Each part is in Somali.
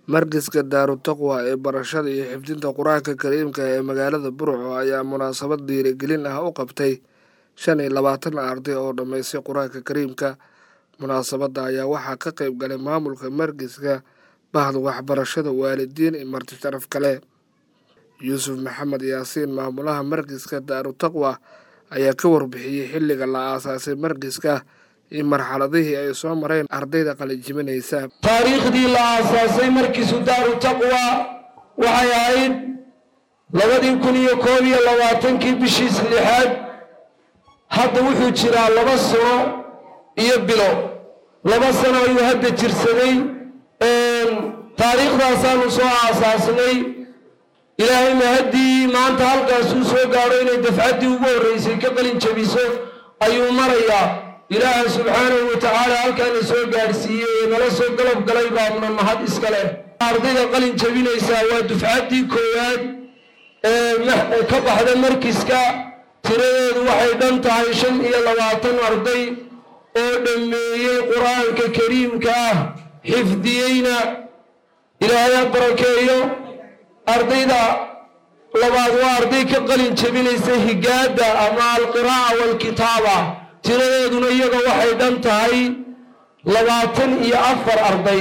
Markiiska Daarutaqwa ee barashada iyo xifdinta Qur'aanka Kariimka ee magaalada Burco ayaa munaasabad dhiirigelin ah u qabtay 25 arday oo dhammaystay Qur'aanka Kariimka. Munaasabadda ayaa waxaa ka qayb galay maamulka markiiska, bahda waxbarashada, waalidiin iyo marti sharaf kale. Yuusuf Maxamed Yaasiin, maamulaha markiiska Daarutaqwa, ayaa ka warbixiyay xilliga la aasaasay markiiska iyo marxaladihii ay soo mareen ardayda qalinjibinaysa. taariikhdii la aasaasay markiisu Daarutaqwa waxay ahayd 2021 bishii 6. hadda wuxuu jiraa 2 sano iyo bilo. 2 sano ayuu hadda jirsaday. taariikhdaasaan soo aasaasnay. ilaahay mahadii maanta halkaas uu soo gaaro inay dafcadii ugu horeysay ka qalin jabiso ayuu marayaa. ilaahay subxaanahu wa tacaala halkaan soo gaarsiiyay nala soo galab galay baa mahad iska leh. ardayda qalin jabinaysa waa dufcadii koowaad ee ka baxda markiiska. tiradeedu waxay dhan tahay 25 arday oo dhameeyay quraanka kariimka ah, xifdiyayna. ilaahay barakeeyo. ardayda labaad waa arday ka qalin jabinaysa higaada ama alqira'a wal kitaaba. tiradeeduna iyaga waxay dhan tahay 24 arday.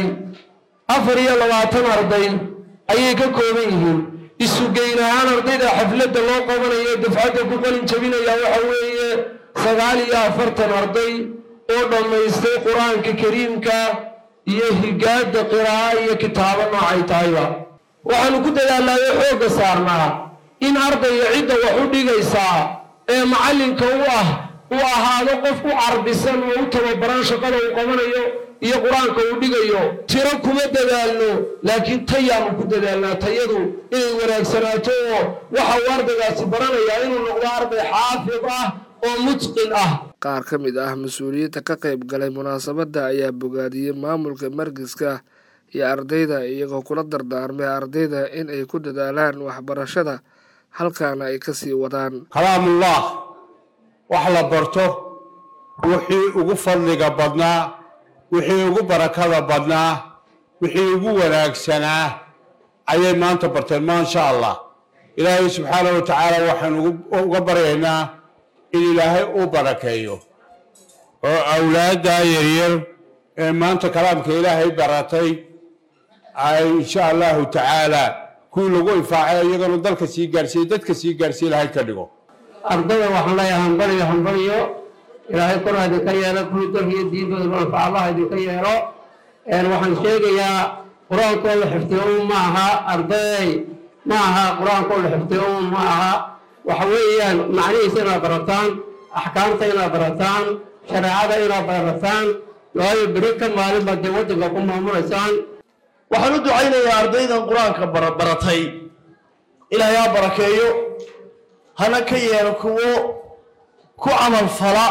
24 arday ayay ka kooban yihiin. isu geyn ahaan ardayda xafladda loo qabanayo dafcadda ku qalin jabinaya waxa weeye 49 arday oo dhammaystay quraanka kariimka iyo higaada qira'a iyo kitaaba noocay tahayba. waxaanu ku dadaalnay xoogga saarnaa in ardayga cidda wax u dhigaysaa ee macallinka u ahaado qof u carbisan oo u tababaran shaqada uu qabanayo iyo quraanka uu dhigayo. tiro kuma dadaalno, laakiin tayaanu ku dadaalnaa. tayadu inay wanaagsanaato oo waxa uu ardaygaasi baranayaa inuu noqdo arday xaafid ah oo mutqin ah. qaar ka mid ah mas'uuliyiinta ka qayb galay munaasabadda ayaa bogaadiyey maamulka markiiska iyo ardayda, iyagoo kula dardaarmay ardayda in ay ku dadaalaan waxbarashada halkaana ay ka sii wadaan. kalaamullah wax la barto wixii ugu fadliga badnaa, wixii ugu barakada badnaa, wixii ugu wanaagsanaa ayay maanta barteen. maasha allah. ilaahay subxaanahu wa tacaala waxaan uga baryaynaa in ilaahay u barakeeyo oo awlaadda yaryar ee maanta kalaamka ilaahay baratay ay insha allahu tacaala kuwii lagu infaacay iyagana dalka sii gaarsiiyey, dadka sii gaarsiiye ilaahay ka dhigo. ardayda waxaan leeyahay hambaliyo ilaahay kor idinka yeelo, kuwii dalka iyo diintooda manfaca allah idinka yeelo. waxaan sheegayaa qur-aankoo la xifdiyo ma aha arday, ma aha qur-aankoo la xifdiyo ma aha. waxa weeyaan macnihiisa inaad barataan, axkaamta inaad barataan, shareecada inaad barataan, waayo beri ka maalin baad dee waddanka ku maamulaysaan. waxaan u ducaynayaa ardaydan qur-aanka baratay ilaahay ha barakeeyo, hana ka yeelo kuwo ku camal fala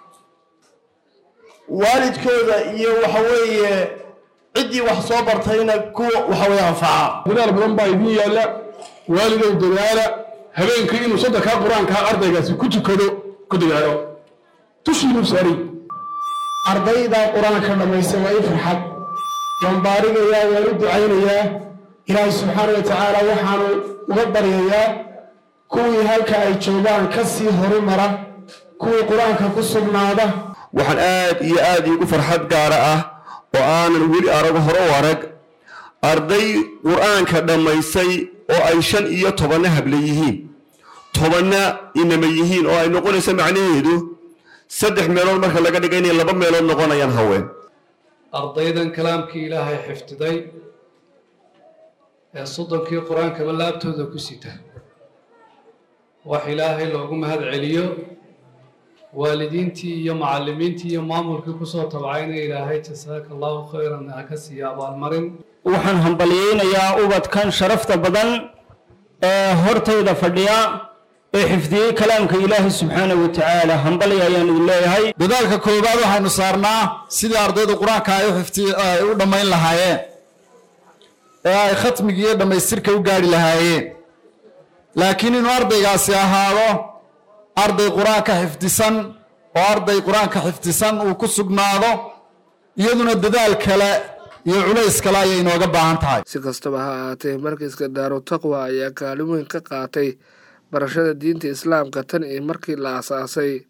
waalidkooda iyo waxa weeye ciddii wax soo bartayna kuwa waxa weeye anfaca. dadaal badan baa idin yaalla. waalidow dadaala. habeenkii inuu saddex qur-aanka ardaygaasi ku tukado ku dadaalo. tushiinu sari ardayda qur-aanka dhammaystay waa farxad. waan baarigayaa, waan u ducaynayaa. ilaahay subxaana wa tacaala waxaanu uga baryayaa kuwii halka ay joogaan ka sii horumara, kuwii qur-aanka ku sugnaada. waxaan aad iyo aad iigu farxad gaara ah oo aanan weli hore u arag arday qur-aanka dhammaystay oo ay 15 hable yihiin, 10 inama yihiin, oo ay noqonaysa macnaheedu 3 meelood marka laga dhigay inay 2 meelood noqonayaan haween. ardaydan kalaamkii ilaahay xifdiday ee soddonkii qur-aankaba laabtooda ku sita, wax ilaahay loogu mahad celiyo. waalidiintii iyo macallimiintii iyo maamulkii kusoo tabcayna ilaahay jasaaka allahu khayran ha ka siiya abaalmarin. waxaan hambalyaynayaa ubadkan sharafta badan ee hortayda fadhiya ee xifdiyey kalaamka ilaahay subxaanahu wa tacaala. hambalya ayaan idin leeyahay. dadaalka koobaad waxaynu saarnaa sidii ardayda qur-aanka ay u dhammayn lahaayeen ee ay khatmiga iyo dhammaystirka u gaari lahaayeen. laakiin inuu ardaygaasi ahaado arday qur-aanka xifdisan oo arday qur-aanka xifdisan uu ku sugnaado, iyaduna dadaal kale iyo culays kale ayay inooga baahan tahay. Si kastaba ha ahaatee, markiiska Daaru Taqwa ayaa kaalin weyn ka qaatay barashada diinta Islaamka tan iyo markii la aasaasay.